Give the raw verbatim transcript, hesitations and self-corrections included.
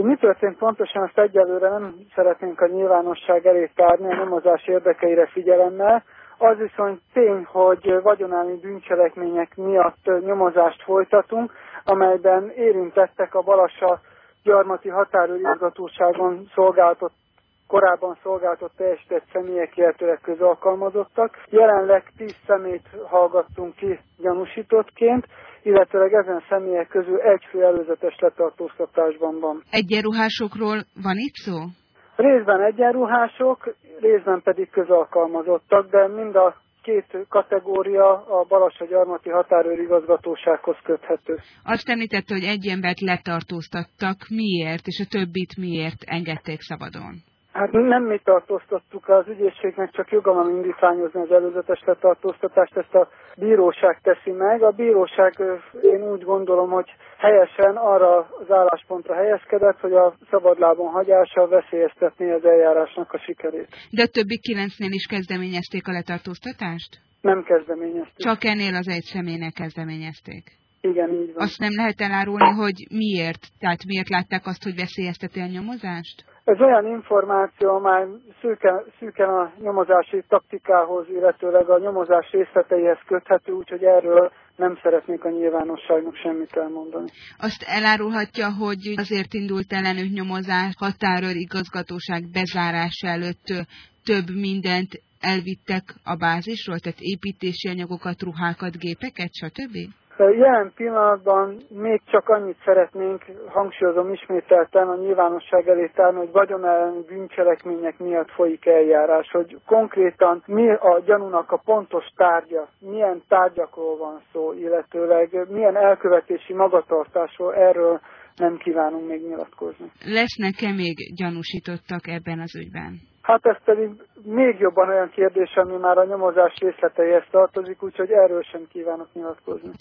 Hogy mi történt pontosan, azt egyelőre nem szeretnénk a nyilvánosság elé tárni a nyomozás érdekeire figyelemmel. Az viszont tény, hogy vagyonálmi bűncselekmények miatt nyomozást folytatunk, amelyben érintettek a Balassa gyarmati határőrizgatóságon szolgáltott, korábban szolgáltott teljesített személyek, illetőleg közalkalmazottak. Jelenleg tíz személyt hallgattunk ki gyanúsítottként, illetőleg ezen személyek közül egy fő előzetes letartóztatásban van. Egyenruhásokról van itt szó? Részben egyenruhások, részben pedig közalkalmazottak, de mind a két kategória a Balassa gyarmati határőrigazgatósághoz köthető. Azt említette, hogy egy embert letartóztattak. Miért, és a többit miért engedték szabadon? Hát nem mi tartóztattuk, az ügyészségnek csak joga van indítványozni az előzetes letartóztatást, ezt a bíróság teszi meg. A bíróság, én úgy gondolom, hogy helyesen arra az álláspontra helyezkedett, hogy a szabadlábon hagyása veszélyeztetné az eljárásnak a sikerét. De a többi kilencnél is kezdeményezték a letartóztatást? Nem kezdeményezték. Csak ennél az egy személynek kezdeményezték? Igen, így van. Azt nem lehet elárulni, hogy miért? Tehát miért látták azt, hogy veszélyezteti a nyomozást? Ez olyan információ, amely szűken, szűken a nyomozási taktikához, illetőleg a nyomozás részleteihez köthető, úgyhogy erről nem szeretnék a nyilvánosságnak semmit elmondani. Azt elárulhatja, hogy azért indult ellenük nyomozás, határőrigazgatóság bezárása előtt több mindent elvittek a bázisról, tehát építési anyagokat, ruhákat, gépeket, stb.? Jelen pillanatban még csak annyit szeretnénk, hangsúlyozom ismételten a nyilvánosság elé tárni, hogy vagyonelleni bűncselekmények miatt folyik eljárás, hogy konkrétan mi a gyanúnak a pontos tárgya, milyen tárgyakról van szó, illetőleg milyen elkövetési magatartásról, erről nem kívánunk még nyilatkozni. Lesznek-e még gyanúsítottak ebben az ügyben? Hát ez pedig még jobban olyan kérdés, ami már a nyomozás részleteihez tartozik, úgyhogy erről sem kívánok nyilatkozni.